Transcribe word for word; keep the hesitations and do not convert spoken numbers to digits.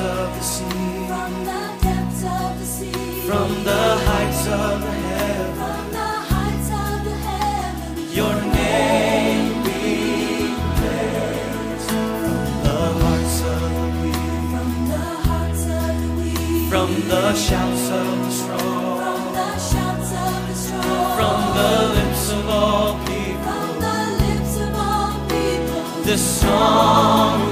of the sea, from the depths of the sea, from the heights of the heaven, from the heights of the heavens, your name be praised. From the hearts of the weak, from the hearts of the weak, from the shouts of the strong, from the shouts of the strong, from the lips of all people, from the lips of all people, this song